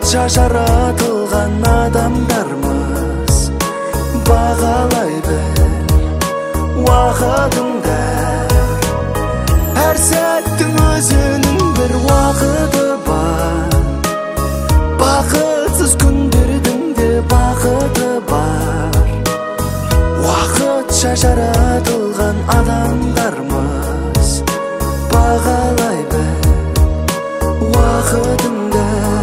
Уақытша жаратылған адамдармыз, бағалай біл уақытыңды. Әр сәттің өзінің бір уақыты бар, бақытсыз күндердің де бақыты бар. Уақытша жаратылған адамдармыз, бағалай біл уақытыңды.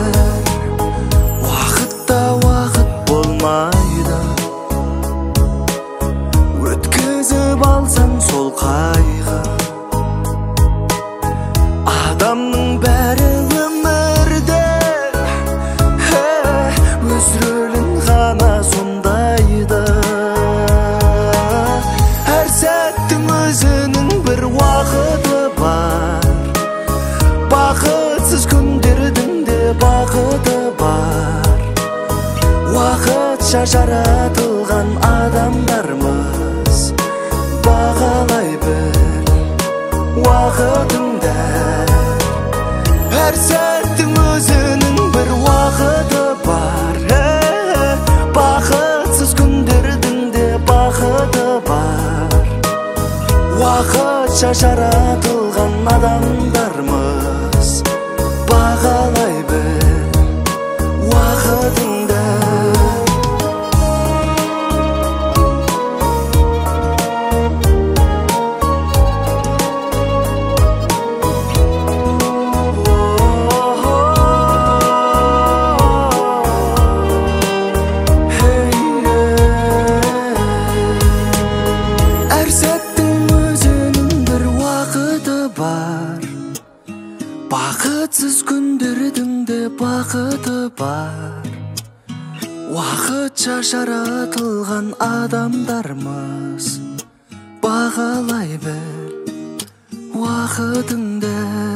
Уақытта уақыт болмайды, өткізіп алсаң сол қайғы. Адамның бәрі өмірде өз рөлін ғана сондайды. Әр сәттің өзінің бір уақыты бар, бақытсыз күндердің де бақыты бар. Уақытша жаратылған адамдармыз, бағалай біл уақытыңды. Әр сәттің өзінің бір уақыты бар, бақытсыз күндердің де бақыты бар. Уақытша жаратылған адамдармыз, бағалай біл уақытыңды. Әр сәттің өзінің бір уақыты бар, бақытсыз күндердің де бақыты бар. Уақытша жаратылған адамдармыз, бағалай біл уақытыңды.